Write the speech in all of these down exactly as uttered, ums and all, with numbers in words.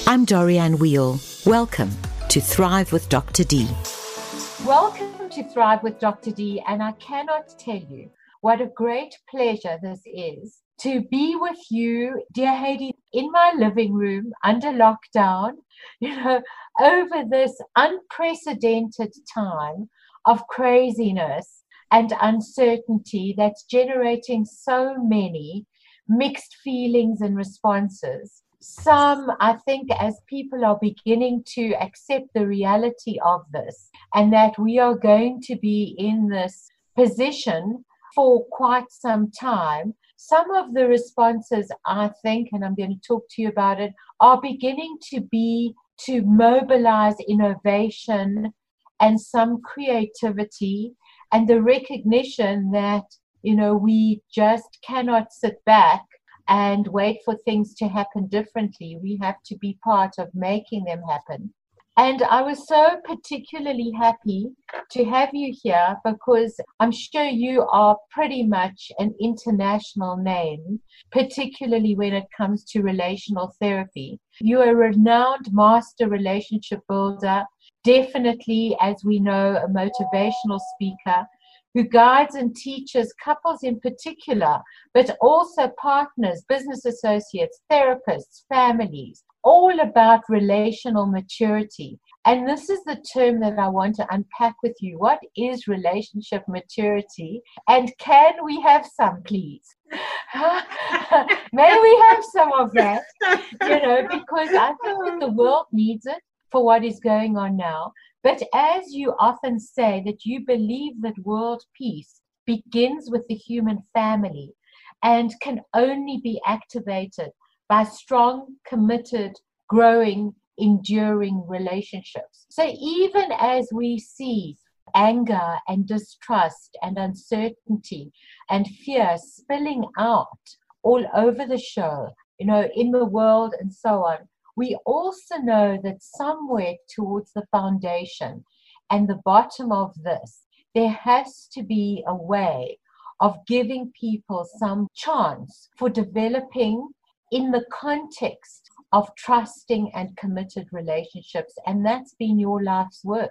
I'm Dorianne Wheel. Welcome to Thrive with Doctor D. Welcome to Thrive with Doctor D, and I cannot tell you what a great pleasure this is to be with you, dear Heidi, in my living room under lockdown, you know, over this unprecedented time of craziness and uncertainty that's generating so many mixed feelings and responses. Some, I think, as people are beginning to accept the reality of this and that we are going to be in this position for quite some time, some of the responses, I think, and I'm going to talk to you about it, are beginning to be to mobilize innovation and some creativity and the recognition that, you know, we just cannot sit back and wait for things to happen differently. We have to be part of making them happen. And I was so particularly happy to have you here because I'm sure you are pretty much an international name, particularly when it comes to relational therapy. You are a renowned master relationship builder, definitely, as we know, a motivational speaker, who guides and teaches couples in particular, but also partners, business associates, therapists, families, all about relational maturity. And this is the term that I want to unpack with you. What is relationship maturity? And can we have some, please? May we have some of that? You know, because I think that the world needs it for what is going on now. But as you often say, that you believe that world peace begins with the human family and can only be activated by strong, committed, growing, enduring relationships. So even as we see anger and distrust and uncertainty and fear spilling out all over the show, you know, in the world and so on, we also know that somewhere towards the foundation and the bottom of this, there has to be a way of giving people some chance for developing in the context of trusting and committed relationships. And that's been your life's work.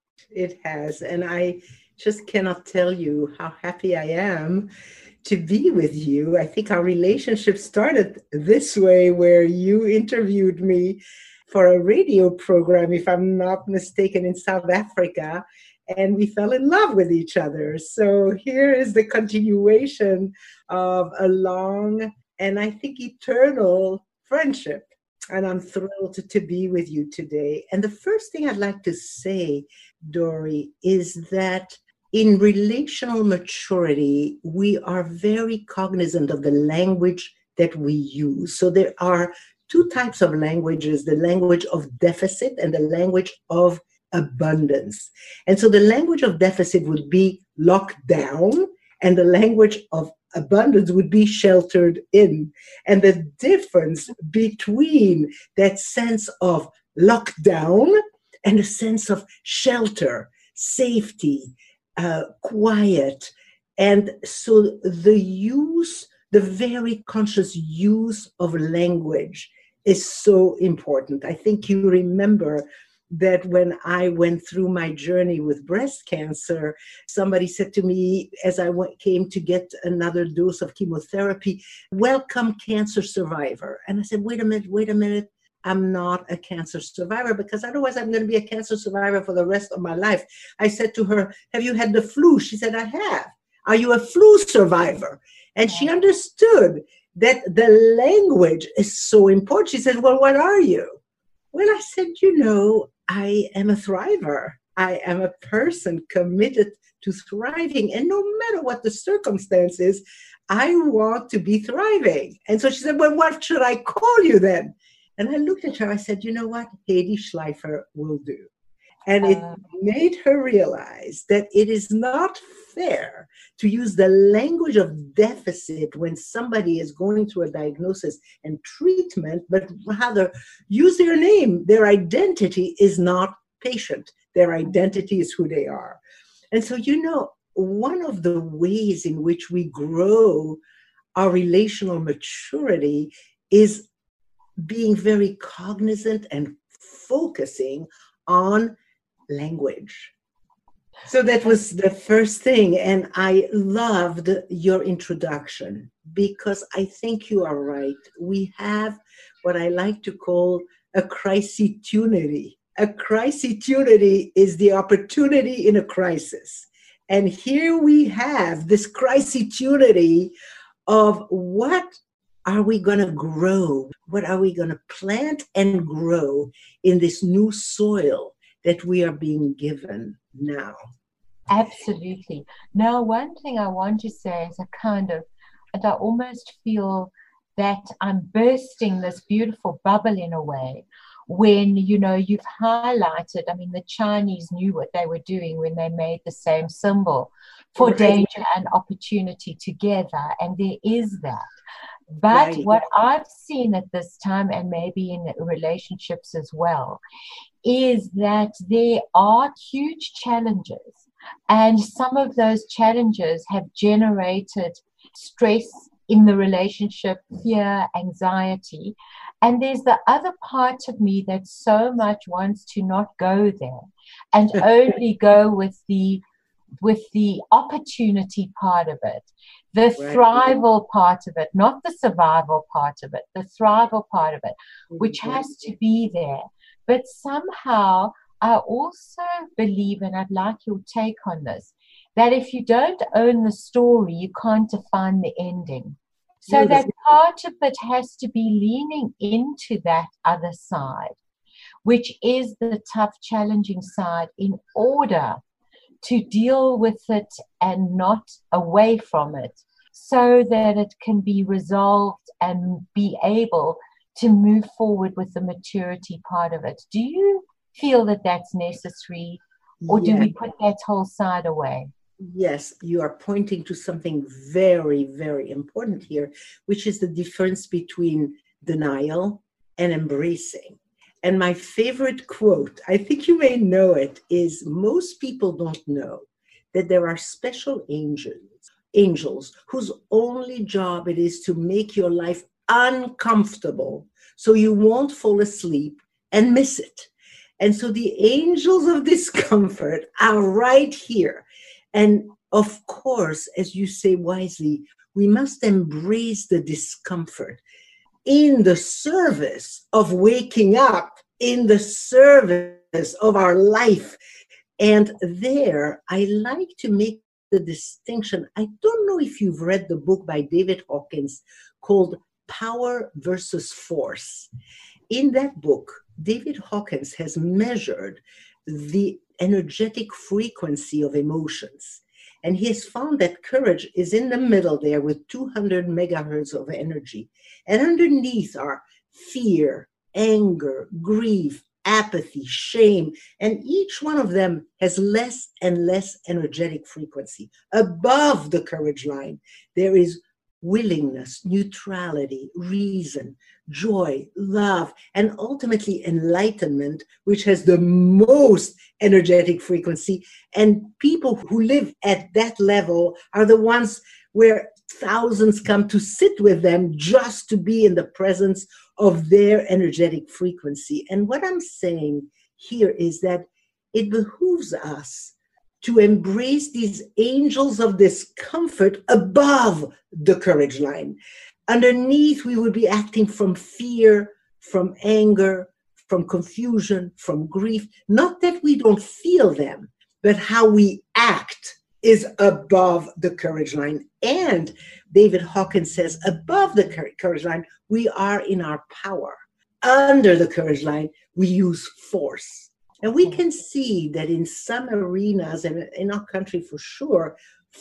It has. And I just cannot tell you how happy I am to be with you. I think our relationship started this way, where you interviewed me for a radio program, if I'm not mistaken, in South Africa, and we fell in love with each other. So here is the continuation of a long and I think eternal friendship. And I'm thrilled to, to be with you today. And the first thing I'd like to say, Dory, is that in relational maturity, we are very cognizant of the language that we use. So there are two types of languages, the language of deficit and the language of abundance. And so the language of deficit would be locked down, and the language of abundance would be sheltered in. And the difference between that sense of lockdown and a sense of shelter, safety, Uh, quiet. And so the use, the very conscious use of language is so important. I think you remember that when I went through my journey with breast cancer, somebody said to me as I went, came to get another dose of chemotherapy, "Welcome, cancer survivor." And I said, wait a minute, wait a minute. I'm not a cancer survivor, because otherwise I'm going to be a cancer survivor for the rest of my life. I said to her, "Have you had the flu?" She said, "I have." "Are you a flu survivor?" And she understood that the language is so important. She said, "Well, what are you?" Well, I said, you know, I am a thriver. I am a person committed to thriving. And no matter what the circumstances, I want to be thriving. And so she said, "Well, what should I call you then?" And I looked at her, I said, "You know what? Heidi Schleifer will do." And it uh, made her realize that it is not fair to use the language of deficit when somebody is going through a diagnosis and treatment, but rather use their name. Their identity is not patient. Their identity is who they are. And so, you know, one of the ways in which we grow our relational maturity is being very cognizant and focusing on language. So that was the first thing. And I loved your introduction because I think you are right. We have what I like to call a crisitunity. A crisitunity is the opportunity in a crisis. And here we have this crisitunity of what are we going to grow? What are we going to plant and grow in this new soil that we are being given now? Absolutely. Now, one thing I want to say is a kind of, and I almost feel that I'm bursting this beautiful bubble in a way when, you know, you've highlighted, I mean, the Chinese knew what they were doing when they made the same symbol for Right. danger and opportunity together, and there is that. But Right. what I've seen at this time, and maybe in relationships as well, is that there are huge challenges, and some of those challenges have generated stress in the relationship, fear, anxiety. And there's the other part of me that so much wants to not go there and only go with the with the opportunity part of it, the Right. thrival part of it, not the survival part of it, the thrival part of it, which has to be there. But somehow I also believe, and I'd like your take on this, that if you don't own the story, you can't define the ending. So No, that that's- part of it has to be leaning into that other side, which is the tough, challenging side, in order to deal with it and not away from it, so that it can be resolved and be able to move forward with the maturity part of it. Do you feel that that's necessary, or do Yes. we put that whole side away? Yes, you are pointing to something very, very important here, which is the difference between denial and embracing. And my favorite quote, I think you may know it, is most people don't know that there are special angels, angels whose only job it is to make your life uncomfortable so you won't fall asleep and miss it. And so the angels of discomfort are right here. And of course, as you say wisely, we must embrace the discomfort in the service of waking up, in the service of our life. And there, I like to make the distinction. I don't know if you've read the book by David Hawkins called Power versus Force. In that book, David Hawkins has measured the energetic frequency of emotions. And he has found that courage is in the middle there with two hundred megahertz of energy. And underneath are fear, anger, grief, apathy, shame. And each one of them has less and less energetic frequency. Above the courage line, there is willingness, neutrality, reason, joy, love, and ultimately enlightenment, which has the most energetic frequency. And people who live at that level are the ones where thousands come to sit with them just to be in the presence of their energetic frequency. And what I'm saying here is that it behooves us to embrace these angels of discomfort above the courage line. Underneath, we would be acting from fear, from anger, from confusion, from grief. Not that we don't feel them, but how we act is above the courage line. And David Hawkins says, above the courage line, we are in our power. Under the courage line, we use force. And we can see that in some arenas, and in our country for sure,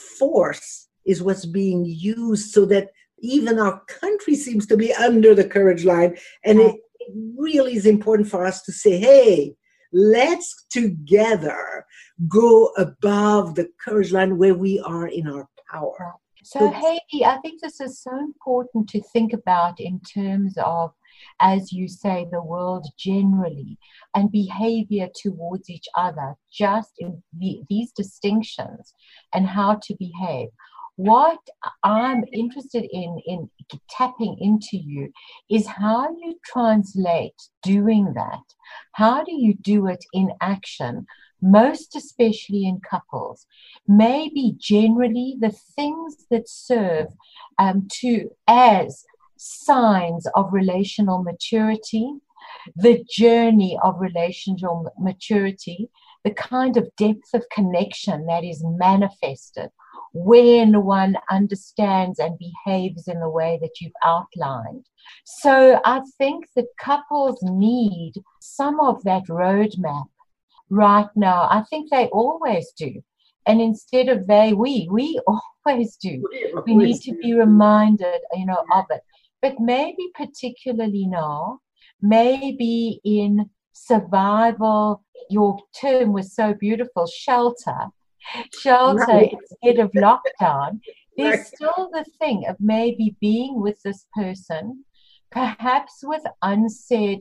force is what's being used so that even our country seems to be under the courage line. And it, it really is important for us to say, hey, let's together go above the courage line where we are in our power. So, Heidi, I think this is so important to think about in terms of, as you say, the world generally and behavior towards each other, just in the, these distinctions and how to behave. What I'm interested in, in tapping into you is how you translate doing that. How do you do it in action, most especially in couples? Maybe generally the things that serve um, to as signs of relational maturity, the journey of relational maturity, the kind of depth of connection that is manifested when one understands and behaves in the way that you've outlined. So I think that couples need some of that roadmap right now. I think they always do. And instead of they, we, we always do. We need to be reminded, you know, of it. But maybe particularly now, maybe in survival, your term was so beautiful, shelter, shelter right. instead of lockdown. There's right. still the thing of maybe being with this person, perhaps with unsaid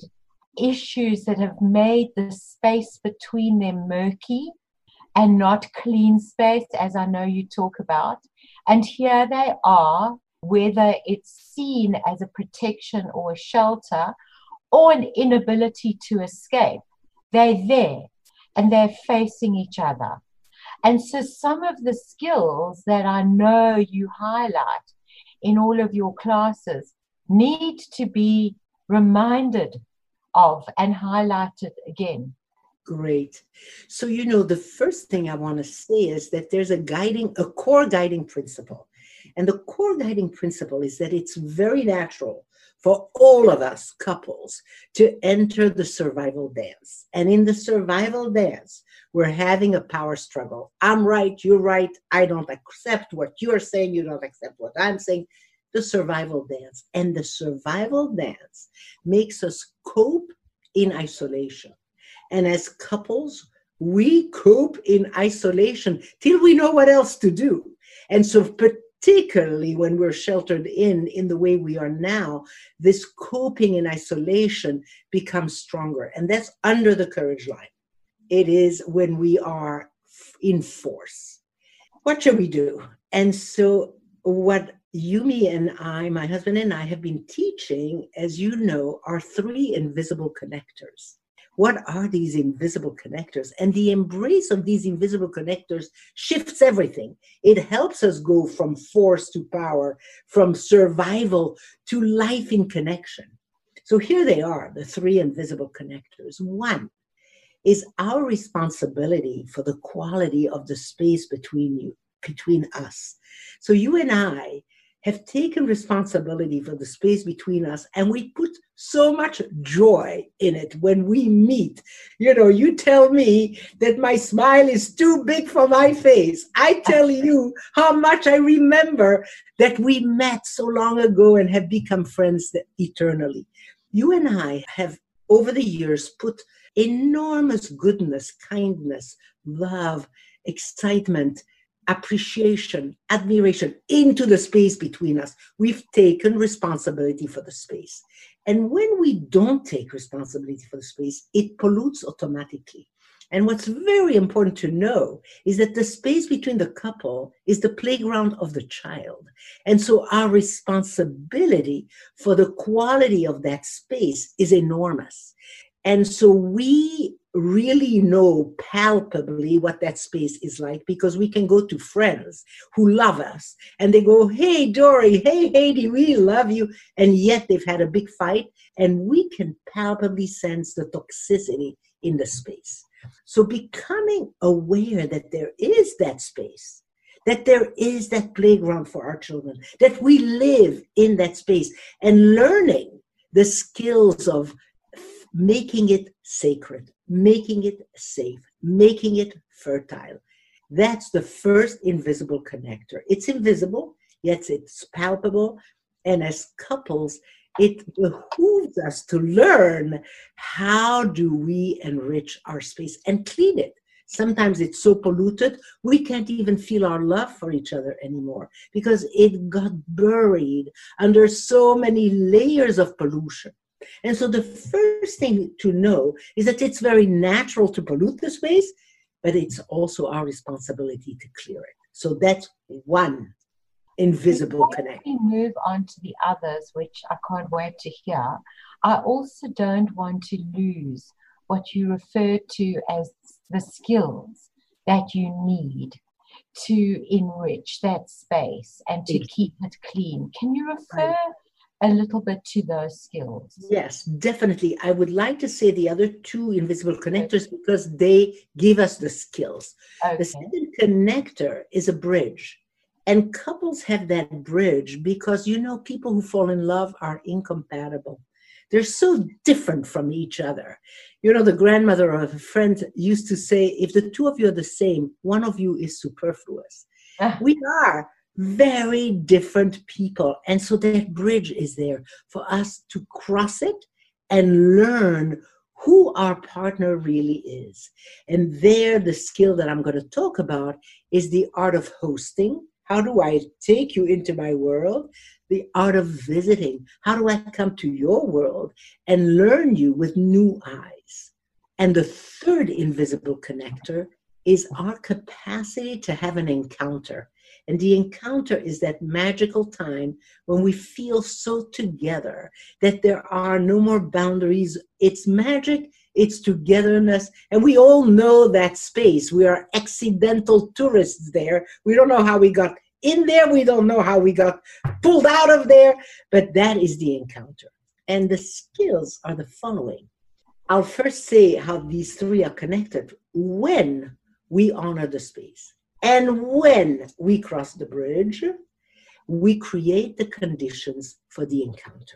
issues that have made the space between them murky and not clean space, as I know you talk about. And here they are, whether it's seen as a protection or a shelter or an inability to escape, they're there and they're facing each other. And so some of the skills that I know you highlight in all of your classes need to be reminded of and highlighted again. Great. So, you know, the first thing I want to say is that there's a guiding, a core guiding principle. And the core guiding principle is that it's very natural for all of us couples to enter the survival dance. And in the survival dance, we're having a power struggle. I'm right, you're right. I don't accept what you're saying. You don't accept what I'm saying. The survival dance. And the survival dance makes us cope in isolation. And as couples, we cope in isolation till we know what else to do. And so particularly when we're sheltered in, in the way we are now, this coping in isolation becomes stronger. And that's under the courage line. It is when we are in force. What should we do? And so what Yumi and I, my husband and I, have been teaching, as you know, are three invisible connectors. What are these invisible connectors? And the embrace of these invisible connectors shifts everything. It helps us go from force to power, from survival to life in connection. So here they are, the three invisible connectors. One is our responsibility for the quality of the space between you, between us. So you and I have taken responsibility for the space between us, and we put so much joy in it when we meet. You know, you tell me that my smile is too big for my face. I tell you how much I remember that we met so long ago and have become friends eternally. You and I have, over the years, put enormous goodness, kindness, love, excitement, appreciation, admiration into the space between us. We've taken responsibility for the space. And when we don't take responsibility for the space, it pollutes automatically. And what's very important to know is that the space between the couple is the playground of the child. And so our responsibility for the quality of that space is enormous. And so we really know palpably what that space is like, because we can go to friends who love us and they go, hey, Dory, hey, Heidi, we love you. And yet they've had a big fight, and we can palpably sense the toxicity in the space. So becoming aware that there is that space, that there is that playground for our children, that we live in that space, and learning the skills of making it sacred, making it safe, making it fertile. That's the first invisible connector. It's invisible, yet it's palpable. And as couples, it behooves us to learn, how do we enrich our space and clean it? Sometimes it's so polluted, we can't even feel our love for each other anymore because it got buried under so many layers of pollution. And so the first thing to know is that it's very natural to pollute the space, but it's also our responsibility to clear it. So that's one invisible Before connect. we move on to the others, which I can't wait to hear, I also don't want to lose what you refer to as the skills that you need to enrich that space and to keep it clean. Can you refer a little bit to those skills? Yes, definitely. I would like to say the other two invisible connectors because they give us the skills. Okay. The second connector is a bridge. And couples have that bridge because, you know, people who fall in love are incompatible. They're so different from each other. You know, the grandmother of a friend used to say, if the two of you are the same, one of you is superfluous. Ah. We are very different people. And so that bridge is there for us to cross it and learn who our partner really is. And there, the skill that I'm going to talk about is the art of hosting. How do I take you into my world? The art of visiting. How do I come to your world and learn you with new eyes? And the third invisible connector is our capacity to have an encounter. And the encounter is that magical time when we feel so together that there are no more boundaries. It's magic, it's togetherness, and we all know that space. We are accidental tourists there. We don't know how we got in there. We don't know how we got pulled out of there, but that is the encounter. And the skills are the following. I'll first say how these three are connected. When we honor the space and when we cross the bridge, we create the conditions for the encounter.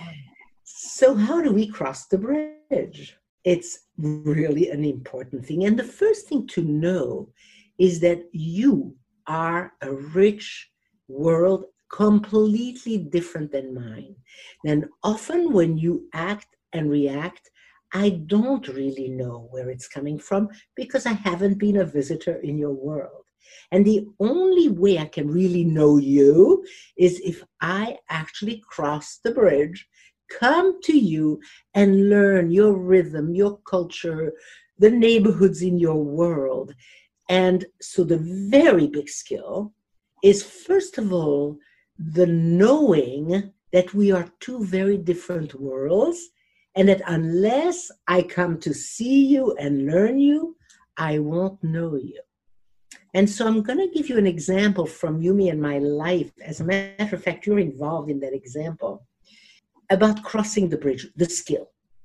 So how do we cross the bridge? It's really an important thing. And the first thing to know is that you are a rich world, completely different than mine. And often when you act and react, I don't really know where it's coming from because I haven't been a visitor in your world. And the only way I can really know you is if I actually cross the bridge, come to you and learn your rhythm, your culture, the neighborhoods in your world. And so the very big skill is, first of all, the knowing that we are two very different worlds, and that unless I come to see you and learn you, I won't know you. And so I'm going to give you an example from Yumi and my life. As a matter of fact, you're involved in that example about crossing the bridge, the skill.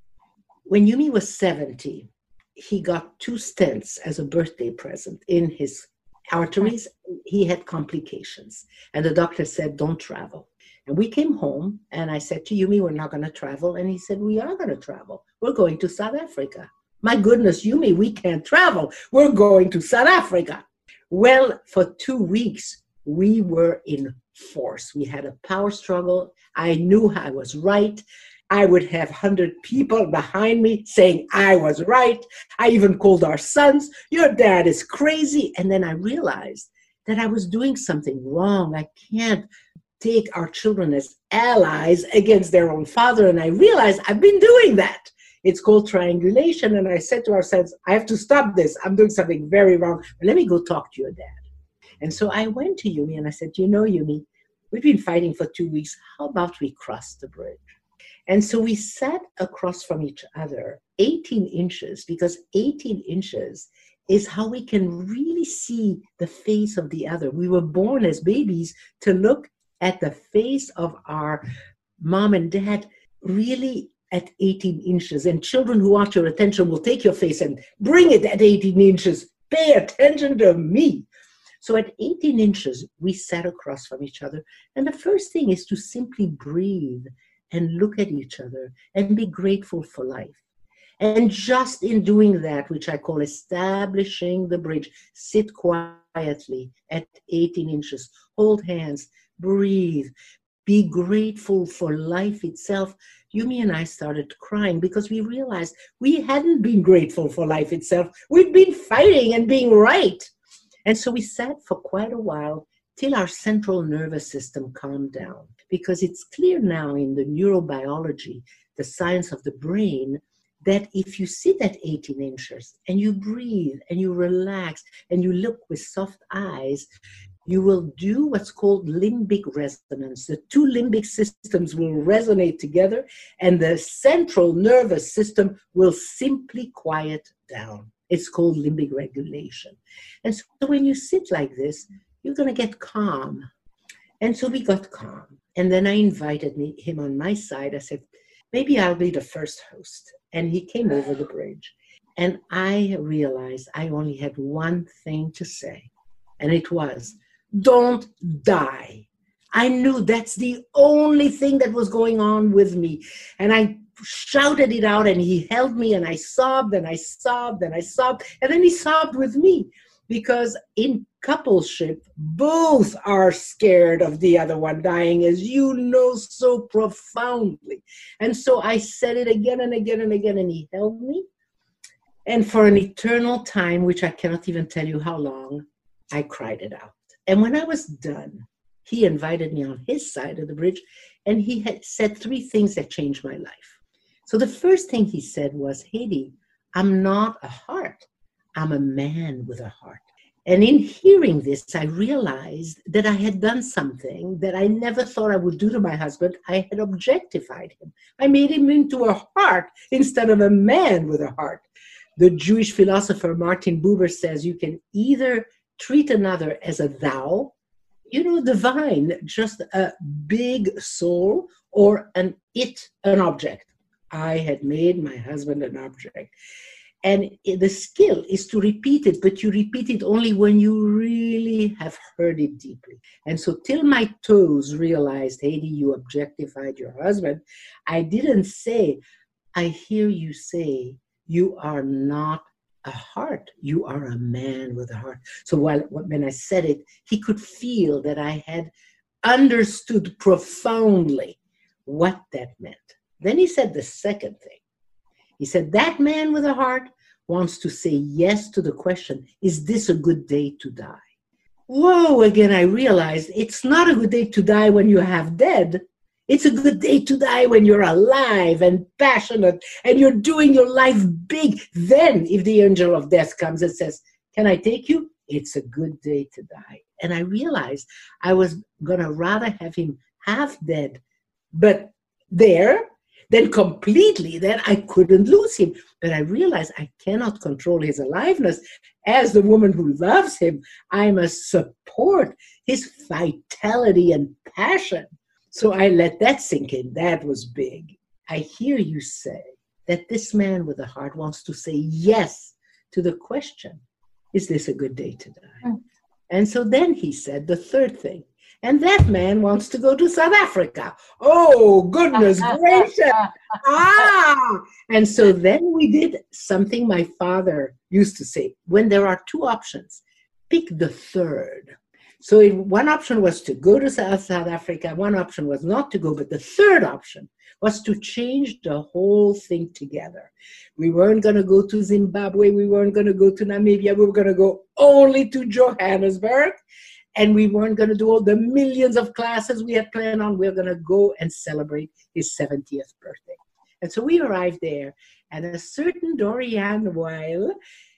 When Yumi was seventy, he got two stents as a birthday present in his arteries. He had complications. And the doctor said, don't travel. And we came home and I said to Yumi, we're not going to travel. And he said, we are going to travel. We're going to South Africa. My goodness, Yumi, we can't travel. We're going to South Africa. Well, for two weeks, we were in force. We had a power struggle. I knew I was right. I would have one hundred people behind me saying I was right. I even called our sons, your dad is crazy. And then I realized that I was doing something wrong. I can't take our children as allies against their own father. And I realized I've been doing that. It's called triangulation. And I said to our sons, I have to stop this. I'm doing something very wrong. Let me go talk to your dad. And so I went to Yumi and I said, you know, Yumi, we've been fighting for two weeks. How about we cross the bridge? And so we sat across from each other eighteen inches, because eighteen inches is how we can really see the face of the other. We were born as babies to look at the face of our mom and dad really at eighteen inches. And children who want your attention will take your face and bring it at eighteen inches. Pay attention to me. So at eighteen inches, we sat across from each other. And the first thing is to simply breathe and look at each other and be grateful for life. And just in doing that, which I call establishing the bridge, sit quietly at eighteen inches, hold hands, breathe, be grateful for life itself. Yumi and I started crying because we realized we hadn't been grateful for life itself. We'd been fighting and being right. And so we sat for quite a while till our central nervous system calmed down. Because it's clear now in the neurobiology, the science of the brain, that if you sit at eighteen inches and you breathe and you relax and you look with soft eyes, you will do what's called limbic resonance. The two limbic systems will resonate together, and the central nervous system will simply quiet down. It's called limbic regulation. And so when you sit like this, you're going to get calm. And so we got calm. And then I invited me, him on my side. I said, maybe I'll be the first host. And he came over the bridge. And I realized I only had one thing to say. And it was, don't die. I knew that's the only thing that was going on with me. And I shouted it out, and he held me, and I sobbed, and I sobbed, and I sobbed. And then he sobbed with me, because in coupleship, both are scared of the other one dying, as you know so profoundly. And so I said it again and again and again, and he held me. And for an eternal time, which I cannot even tell you how long, I cried it out. And when I was done, he invited me on his side of the bridge, and he had said three things that changed my life. So the first thing he said was, Heidi, I'm not a heart. I'm a man with a heart. And in hearing this, I realized that I had done something that I never thought I would do to my husband. I had objectified him. I made him into a heart instead of a man with a heart. The Jewish philosopher Martin Buber says you can either treat another as a thou, you know, divine, just a big soul, or an it, an object. I had made my husband an object. And the skill is to repeat it, but you repeat it only when you really have heard it deeply. And so till my toes realized, Heidi, you objectified your husband, I didn't say, I hear you say, you are not a heart, you are a man with a heart. So while, when I said it, he could feel that I had understood profoundly what that meant. Then he said the second thing. He said, that man with a heart wants to say yes to the question, is this a good day to die? Whoa, again, I realized it's not a good day to die when you have dead. It's a good day to die when you're alive and passionate and you're doing your life big. Then if the angel of death comes and says, can I take you? It's a good day to die. And I realized I was going to rather have him half dead, but there, then completely, then I couldn't lose him. But I realized I cannot control his aliveness. As the woman who loves him, I must support his vitality and passion. So I let that sink in. That was big. I hear you say that this man with a heart wants to say yes to the question, is this a good day to die? Mm. And so then he said the third thing. And that man wants to go to South Africa. Oh, goodness gracious. Ah! And so then we did something my father used to say. When there are two options, pick the third. So if one option was to go to South Africa, one option was not to go, but the third option was to change the whole thing together. We weren't going to go to Zimbabwe. We weren't going to go to Namibia. We were going to go only to Johannesburg. And we weren't going to do all the millions of classes we had planned on. We were going to go and celebrate his seventieth birthday. And so we arrived there, and a certain Dorianne Weil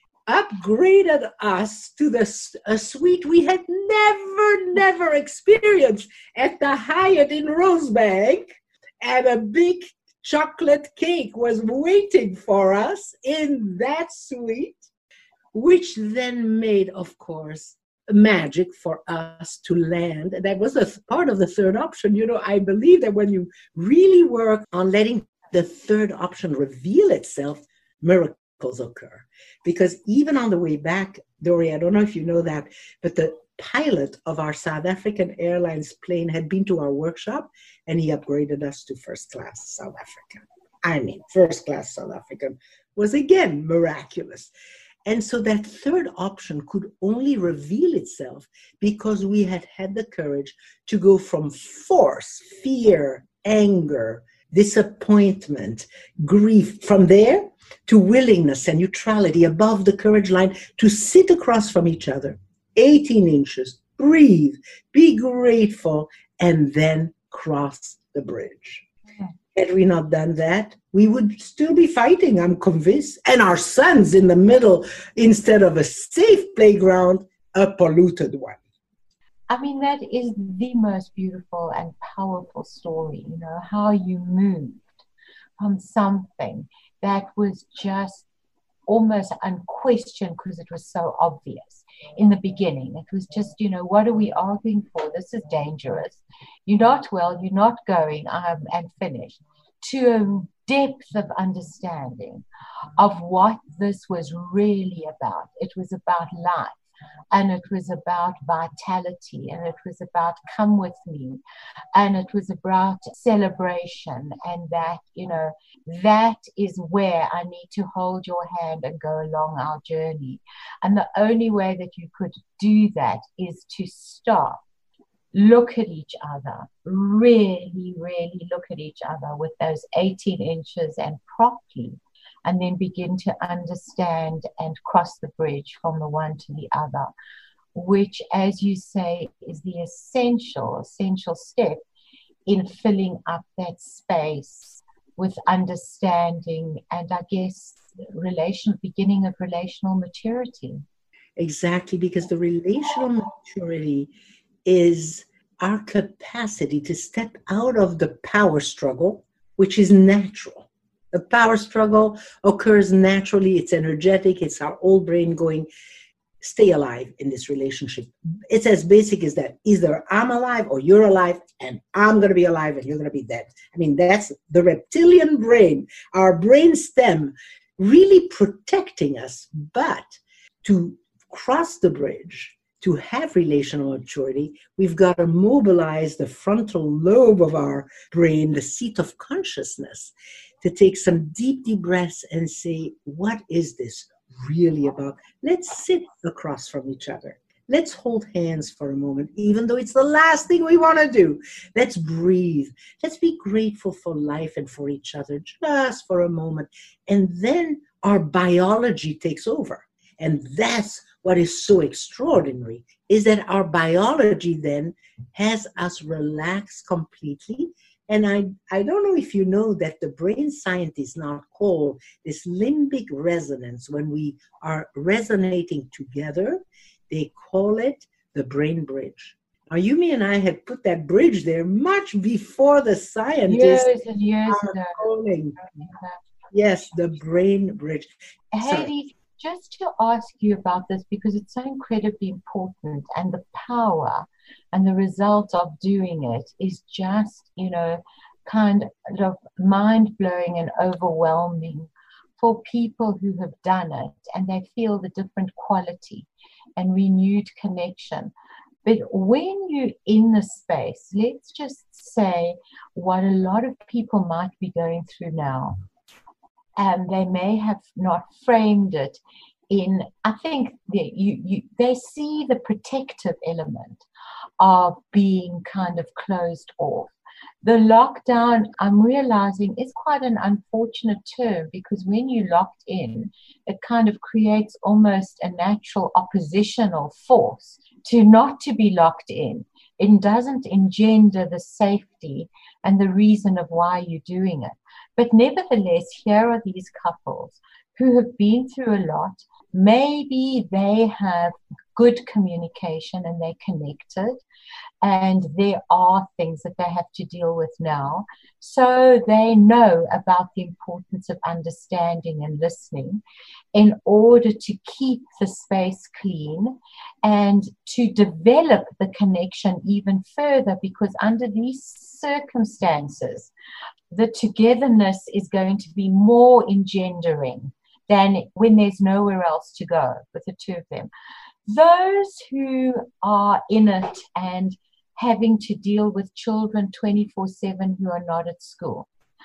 upgraded us to the, a suite we had never, never experienced at the Hyatt in Rosebank. And a big chocolate cake was waiting for us in that suite, which then made, of course, magic for us to land. That was a part of the third option. You know, I believe that when you really work on letting the third option reveal itself, miracles occur. Because even on the way back, Dory, I don't know if you know that, but the pilot of our South African Airlines plane had been to our workshop, and he upgraded us to first class South African. I mean, first class South African was again miraculous. And so that third option could only reveal itself because we had had the courage to go from force, fear, anger, disappointment, grief, from there to willingness and neutrality above the courage line to sit across from each other, eighteen inches, breathe, be grateful, and then cross the bridge. Had we not done that, we would still be fighting, I'm convinced. And our sons in the middle, instead of a safe playground, a polluted one. I mean, that is the most beautiful and powerful story, you know, how you moved from something that was just almost unquestioned because it was so obvious in the beginning. It was just, you know, what are we arguing for? This is dangerous. You're not well, you're not going, um, and finished. To a depth of understanding of what this was really about. It was about life. And it was about vitality, and it was about come with me, and it was about celebration, and that, you know, that is where I need to hold your hand and go along our journey. And the only way that you could do that is to stop, look at each other, really, really look at each other with those eighteen inches and properly, and then begin to understand and cross the bridge from the one to the other, which, as you say, is the essential, essential step in filling up that space with understanding and, I guess, relation, beginning of relational maturity. Exactly, because the relational maturity is our capacity to step out of the power struggle, which is natural. The power struggle occurs naturally. It's energetic. It's our old brain going, stay alive in this relationship. It's as basic as that. Either I'm alive or you're alive, and I'm going to be alive and you're going to be dead. I mean, that's the reptilian brain, our brain stem, really protecting us. But to cross the bridge, to have relational maturity, we've got to mobilize the frontal lobe of our brain, the seat of consciousness, to take some deep, deep breaths and say, what is this really about? Let's sit across from each other. Let's hold hands for a moment, even though it's the last thing we want to do. Let's breathe. Let's be grateful for life and for each other just for a moment. And then our biology takes over. And that's what is so extraordinary, is that our biology then has us relax completely. And I, I don't know if you know that the brain scientists now call this limbic resonance, when we are resonating together, they call it the brain bridge. Now, Yumi and I had put that bridge there much before the scientists Years and years are ago. calling. Yes, the brain bridge. Heidi, just to ask you about this, because it's so incredibly important, and the power and the result of doing it is just, you know, kind of mind-blowing and overwhelming for people who have done it, and they feel the different quality and renewed connection. But when you're in the space, let's just say what a lot of people might be going through now, and they may have not framed it in, I think they, you, you, they see the protective element of being kind of closed off. The lockdown, I'm realizing, is quite an unfortunate term, because when you're locked in, it kind of creates almost a natural oppositional force to not to be locked in. It doesn't engender the safety and the reason of why you're doing it. But nevertheless, here are these couples who have been through a lot. Maybe they have good communication and they're connected, and there are things that they have to deal with now. So they know about the importance of understanding and listening in order to keep the space clean and to develop the connection even further, because under these circumstances, the togetherness is going to be more engendering than when there's nowhere else to go with the two of them. Those who are in it and having to deal with children twenty-four seven who are not at school,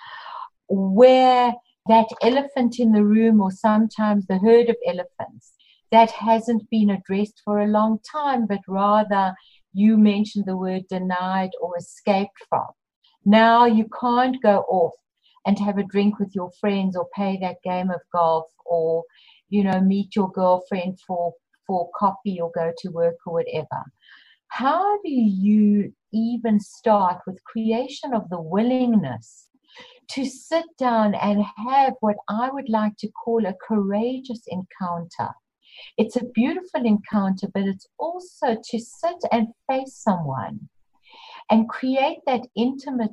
where that elephant in the room, or sometimes the herd of elephants, that hasn't been addressed for a long time, but rather you mentioned the word denied or escaped from. Now you can't go off and have a drink with your friends or play that game of golf, or, you know, meet your girlfriend for, for coffee or go to work or whatever. How do you even start with creation of the willingness to sit down and have what I would like to call a courageous encounter It's a beautiful encounter, but it's also to sit and face someone and create that intimate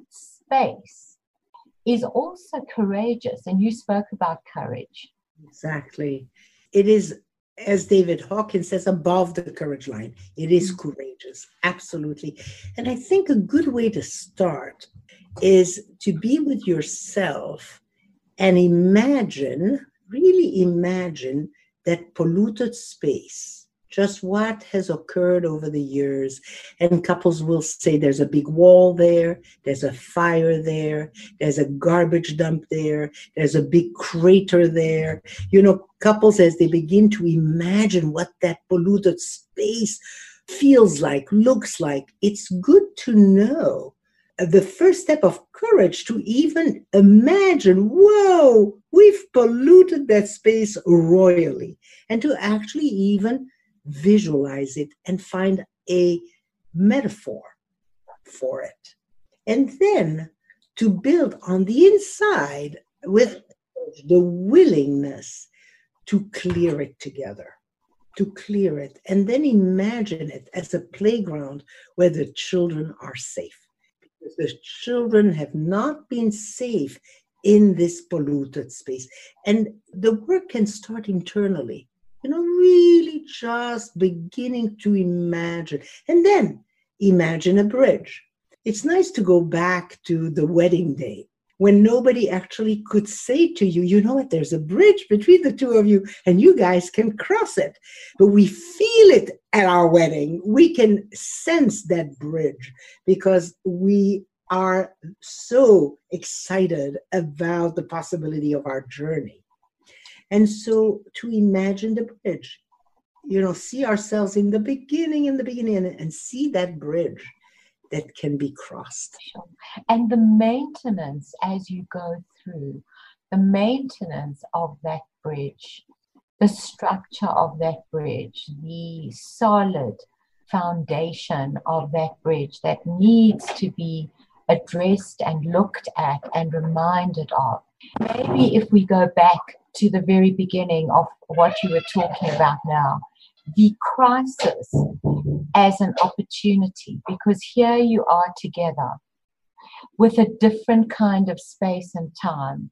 space is also courageous. And you spoke about courage. Exactly. It is, as David Hawkins says, above the courage line. It is courageous, absolutely. And I think a good way to start is to be with yourself and imagine, really imagine that polluted space, just what has occurred over the years. And couples will say there's a big wall there, there's a fire there, there's a garbage dump there, there's a big crater there. You know, couples, as they begin to imagine what that polluted space feels like, looks like, it's good to know the first step of courage to even imagine, whoa, we've polluted that space royally, and to actually even visualize it and find a metaphor for it. And then to build on the inside with the willingness to clear it together, to clear it, and then imagine it as a playground where the children are safe. Because the children have not been safe in this polluted space. And the work can start internally. You know, really just beginning to imagine. And then imagine a bridge. It's nice to go back to the wedding day when nobody actually could say to you, you know what, there's a bridge between the two of you and you guys can cross it. But we feel it at our wedding. We can sense that bridge because we are so excited about the possibility of our journey. And so to imagine the bridge, you know, see ourselves in the beginning, in the beginning, and, and see that bridge that can be crossed. And the maintenance as you go through, the maintenance of that bridge, the structure of that bridge, the solid foundation of that bridge that needs to be addressed and looked at and reminded of. Maybe if we go back to the very beginning of what you were talking about now, the crisis as an opportunity, because here you are together with a different kind of space and time,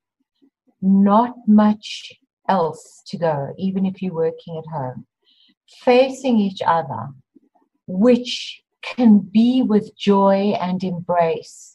not much else to go, even if you're working at home, facing each other, which can be with joy and embrace,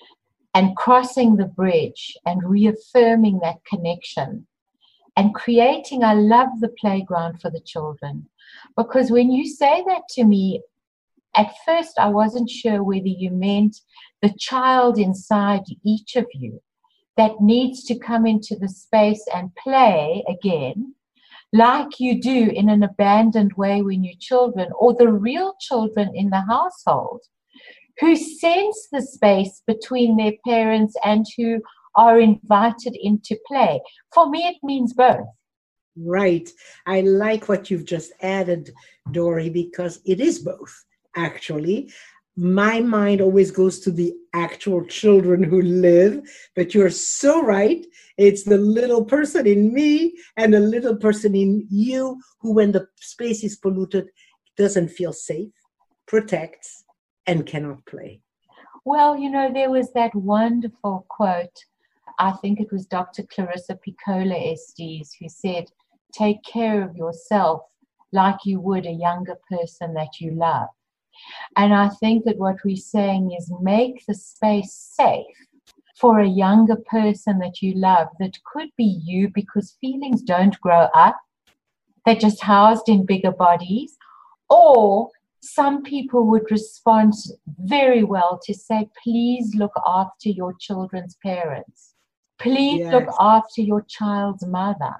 and crossing the bridge and reaffirming that connection and creating, I love the playground for the children. Because when you say that to me, at first I wasn't sure whether you meant the child inside each of you that needs to come into the space and play again, like you do in an abandoned way when you're children, or the real children in the household who sense the space between their parents and who are invited into play. For me, it means both. Right. I like what you've just added, Dory, because it is both, actually. My mind always goes to the actual children who live, but you're so right. It's the little person in me and the little person in you who, when the space is polluted, doesn't feel safe, protects, and cannot play. Well, you know, there was that wonderful quote. I think it was Doctor Clarissa Piccola Estes who said, take care of yourself like you would a younger person that you love. And I think that what we're saying is make the space safe for a younger person that you love that could be you, because feelings don't grow up. They're just housed in bigger bodies. Or some people would respond very well to say, please look after your children's parents. Please yes. look after your child's mother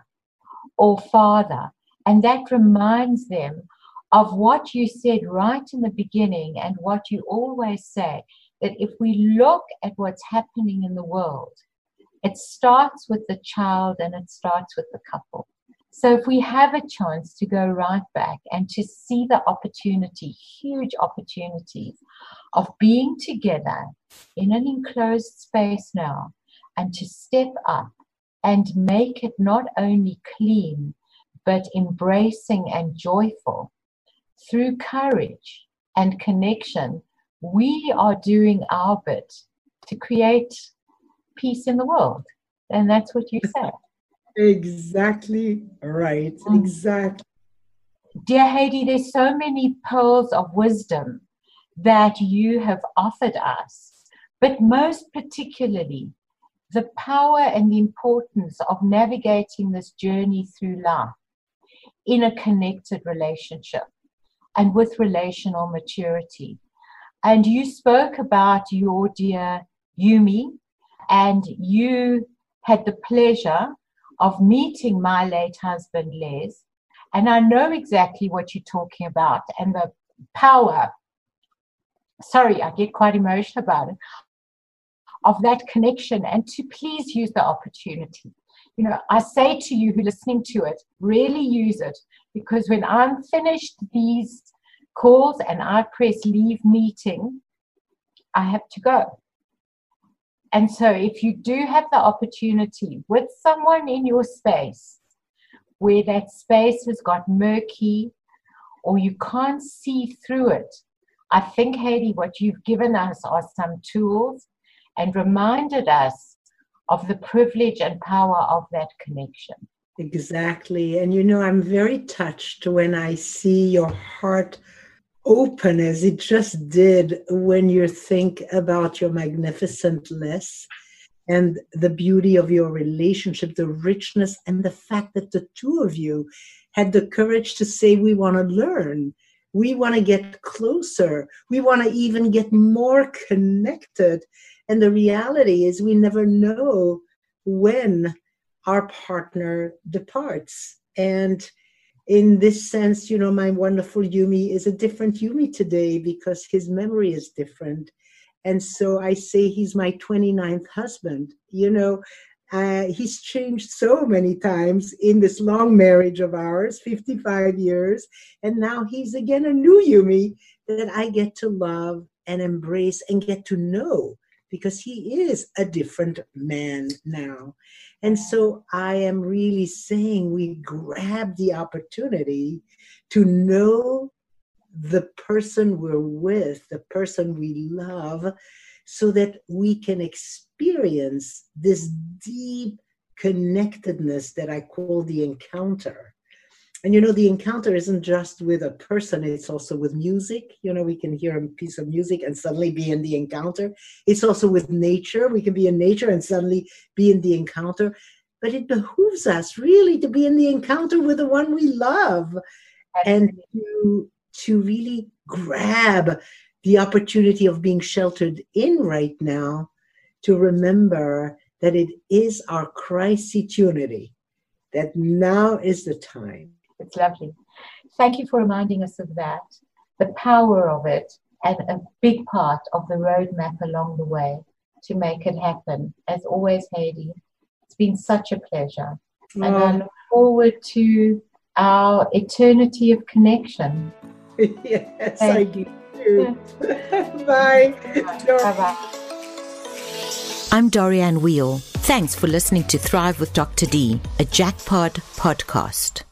or father. And that reminds them of what you said right in the beginning and what you always say, that if we look at what's happening in the world, it starts with the child and it starts with the couple. So if we have a chance to go right back and to see the opportunity, huge opportunities of being together in an enclosed space now, and to step up and make it not only clean, but embracing and joyful. Through courage and connection, we are doing our bit to create peace in the world. And that's what you said. Exactly right. Mm. Exactly. Dear Heidi, there's so many pearls of wisdom that you have offered us, but most particularly the power and the importance of navigating this journey through life in a connected relationship and with relational maturity. And you spoke about your dear Yumi, and you had the pleasure of meeting my late husband, Les. And I know exactly what you're talking about and the power, sorry, I get quite emotional about it, of that connection, and to please use the opportunity. You know, I say to you who are listening to it, really use it, because when I'm finished these calls and I press leave meeting, I have to go. And so if you do have the opportunity with someone in your space where that space has got murky or you can't see through it, I think, Heidi, what you've given us are some tools and reminded us of the privilege and power of that connection. Exactly. And, you know, I'm very touched when I see your heart open as it just did when you think about your magnificent Les and the beauty of your relationship, the richness, and the fact that the two of you had the courage to say, we want to learn. We want to get closer. We want to even get more connected. And the reality is we never know when our partner departs. And in this sense, you know, my wonderful Yumi is a different Yumi today because his memory is different. And so I say he's my twenty-ninth husband. You know, uh, he's changed so many times in this long marriage of ours, fifty-five years. And now he's again a new Yumi that I get to love and embrace and get to know, because he is a different man now. And so I am really saying we grab the opportunity to know the person we're with, the person we love, so that we can experience this deep connectedness that I call the encounter. And, you know, the encounter isn't just with a person, it's also with music. You know, we can hear a piece of music and suddenly be in the encounter. It's also with nature. We can be in nature and suddenly be in the encounter. But it behooves us really to be in the encounter with the one we love and to, to really grab the opportunity of being sheltered in right now, to remember that it is our Christ eternity, that now is the time. It's lovely. Thank you for reminding us of that, the power of it, and a big part of the roadmap along the way to make it happen. As always, Heidi, it's been such a pleasure. Oh. And I look forward to our eternity of connection. Yes, Thank I do too. Bye. Bye-bye. I'm Dorianne Wheel. Thanks for listening to Thrive with Doctor D, a Jackpot podcast.